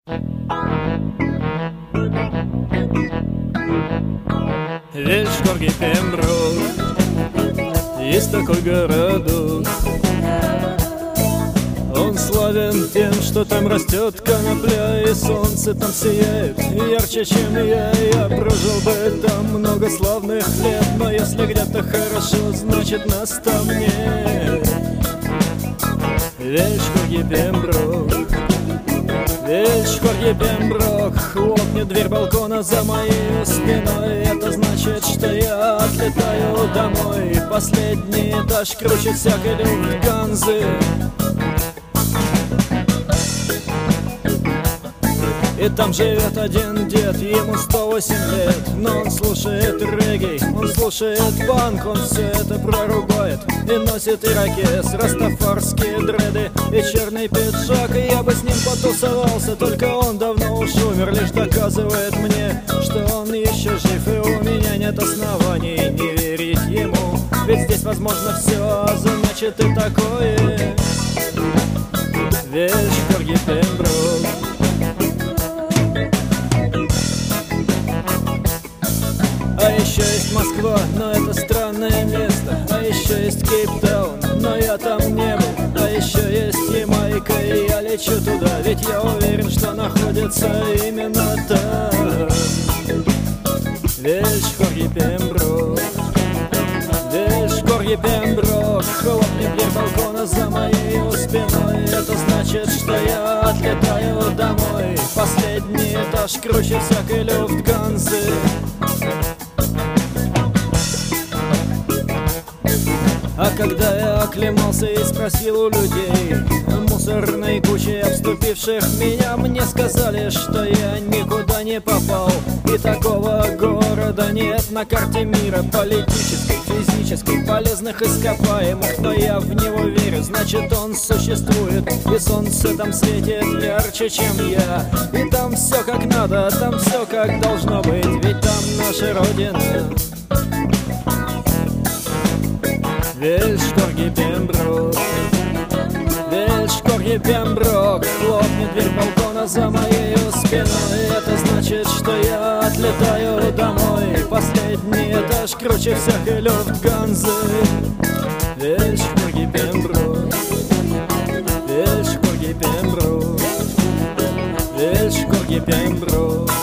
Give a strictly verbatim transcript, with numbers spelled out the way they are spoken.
Вельшгорге Пемброк, есть такой городок. Он славен тем, что там растет конопля, и солнце там сияет ярче, чем я. Я прожил бы там много славных лет, но если где-то хорошо, значит нас там нет. Вельшгорге Пемброк, Вельшгорге Пемброк, хлопнет дверь балкона за моей спиной. Это значит, что я отлетаю домой. Последний этаж круче всякой люфтганзы. И там живет один дед, ему сто восемь лет. Но он слушает регги, он слушает панк, он все это прорубает и носит ирокез, растафарские дреды и черный пиджак. И я бы с ним потусовался, только он давно уж умер. Лишь доказывает мне, что он еще жив, и у меня нет оснований не верить ему. Ведь здесь возможно все, а значит и такое. Вельшгорге Пемброк. А еще есть Москва, но это странное место. А еще есть Кейптаун, но я там не был. А еще есть Ямайка, и я лечу туда, ведь я уверен, что находится именно там. Вельшгорге Пемброк, Вельшгорге Пемброк, хлопнет дверь балкона за моей спиной. Это значит, что я отлетаю домой. Последний этаж круче всякой люфтганзы. А когда я оклемался и спросил у людей, мусорной кучи обступивших меня, мне сказали, что я никуда не попал. И такого города нет на карте мира, политической, физической, полезных ископаемых. Но я в него верю, значит он существует. И солнце там светит ярче, чем я. И там все как надо, там все как должно быть, ведь там наша родина. Вельшгорге Пемброк, Вельшгорге Пемброк, хлопнет дверь балкона за моей спиной. Это значит, что я отлетаю домой. Последний этаж круче всякой люфтганзы. Вельшгорге Пемброк, Вельшгорге Пемброк, Вельшгорге Пемброк.